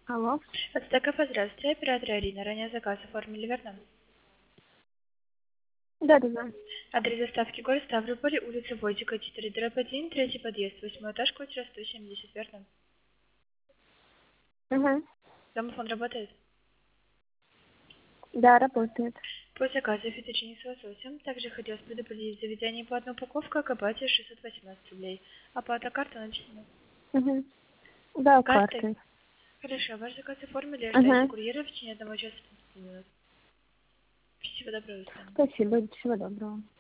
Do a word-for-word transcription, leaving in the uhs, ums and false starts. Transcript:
Алло. От ТКП, здравствуйте, оператор Арина. Ранее заказ оформили, верно? Да, да, да. Адрес доставки город Ставрополь, улица Войдика, четыре, дробь один, третий подъезд, восьмой этаж, квартира сто семьдесят, верно? Угу. Домофон работает? Да, работает. По заказу фетучини с лососем. Также хотелось предупредить заведение по одной упаковке, к оплате шестьсот восемнадцать рублей. Оплата карта начислена. Угу. Да, Картой? картой. Хорошо, ваш заказ оформили, ожидайте Угу. курьера в течение одного часа пятнадцати минут. Всего доброго, до свидания. Спасибо, всего доброго.